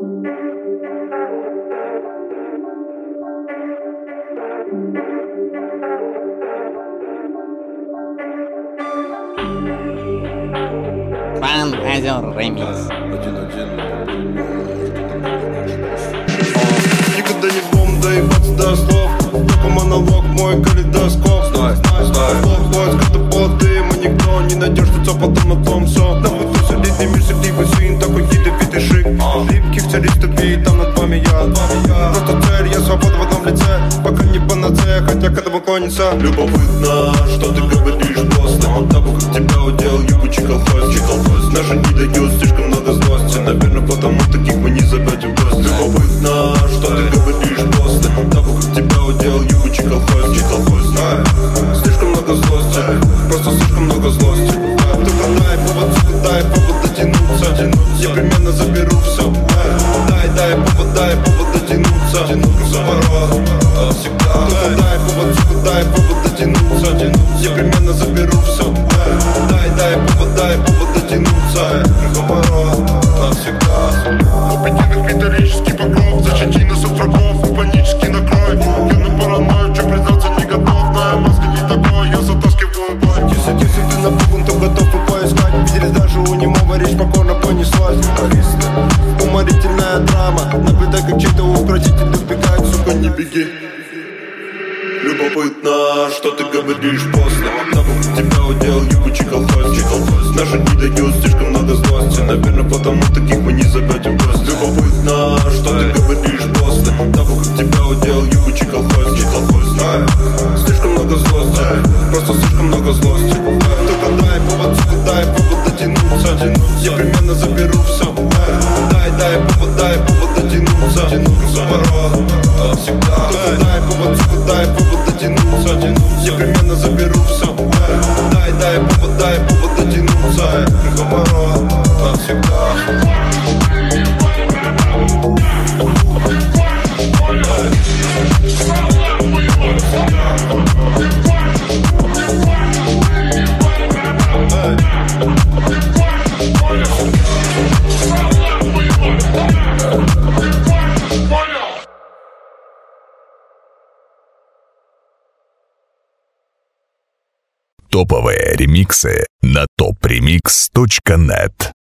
Фан-азер ремикс. Никогда не будем доебаться до слов. Только монолог, мой калейдоскоп. Плохой, скотоботы, мы никто не найдешь лицо, потом на том все. Нахуй ты солидный мир, сертивый сын, такой ядовитый шик. Липких царистов и там над вами я. Просто цель, я свобода в одном лице. Пока не панацея, хотя к этому клонится. Любопытно, что ты говоришь после того, как тебя удел ебучий колхозчик. Наши не дают слишком много злости. Наверное, потому таких мы не забудем в гости. Любопытно, что ты говоришь после того, как тебя удел ебучий колхозчик. Слишком много злости, просто слишком много злости. Только дай повод, сука, дай повод дотянуться. Непременно заберу все. Дай повод дотянуться. Заворот, всегда. Только дай повод, сука, дай повод дотянуться. Непременно заберу все. Дай повод дотянуться. Заворот, навсегда. Аппетитных металлический покров. Защити нас от врагов, панический накрой. Я на паранойю, че признаться не готов. На маска не такой, я затаскиваю бой. Если ты напуган, то готов и поискать. Виделись даже у немого, речь покорно понеслась. Уморительная драма. Наблюдай, как чей-то укротитель убегает, сука, не беги. Любопытно, что ты говоришь после того, как тебя удел ебучий колхозчик. Наши не дают слишком много злости. Наверное, потому таких мы не забудем в гости. Любопытно, что ты говоришь после того, как тебя удел ебучий колхозчик. Слишком много злости, просто слишком много злости. Только дай повод, сука, дай повод дотянуться. Непременно заберу все. Дай повод дотянуться. Заворот, всегда. Только дай повод, сука, дай повод дотянуться. Непременно заберу все. Дай повод дотянуться. Заворот, навсегда. Топовые ремиксы на topremix.net.